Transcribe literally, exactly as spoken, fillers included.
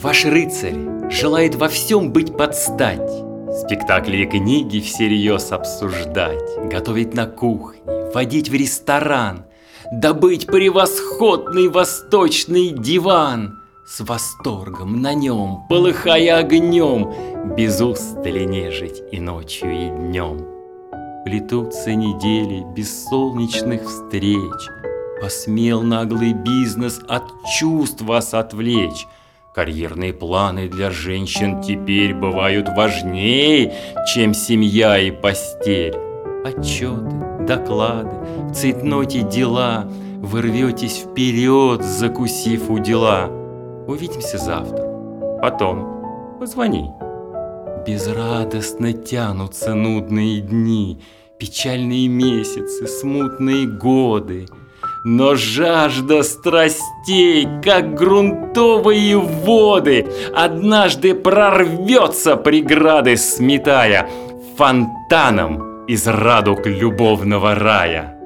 Ваш рыцарь желает во всем быть под стать, спектакли и книги всерьез обсуждать, готовить на кухне, водить в ресторан, добыть превосходный восточный диван, с восторгом на нем, полыхая огнем, без устали нежить и ночью, и днем. Плетутся недели без солнечных встреч, посмел наглый бизнес от чувств вас отвлечь. Карьерные планы для женщин теперь бывают важнее, чем семья и постель. Отчеты, доклады, в цейтноте дела, вы рветесь вперед, закусив у дела. Увидимся завтра, потом позвони. Безрадостно тянутся нудные дни, печальные месяцы, смутные годы. Но жажда страстей, как грунтовые воды, однажды прорвется преграды, сметая фонтаном из радуг любовного рая.